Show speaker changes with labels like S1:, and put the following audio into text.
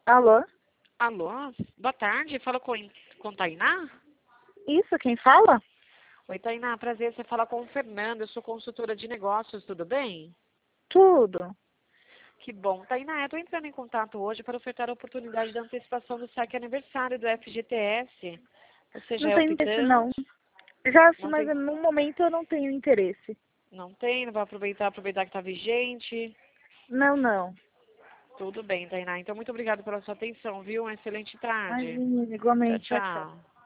S1: Alô?
S2: Alô, boa tarde, fala com Tainá?
S1: Isso, quem fala?
S2: Oi, Tainá, prazer, você fala com o Fernando, eu sou consultora de negócios, tudo bem?
S1: Tudo.
S2: Que bom. Tainá, eu estou entrando em contato hoje para ofertar a oportunidade da antecipação do saque aniversário do FGTS. Você já
S1: Não
S2: é
S1: tenho interesse,
S2: optante?
S1: não. Já, sim,
S2: Não
S1: mas
S2: tem,
S1: no momento eu não tenho interesse.
S2: não vai aproveitar que está vigente?
S1: Não, não.
S2: Tudo bem, Tainá. Então, muito obrigada pela sua atenção, viu? Uma excelente tarde.
S1: Imagina,
S2: Tchau,
S1: igualmente. Tchau, tchau.
S2: tchau.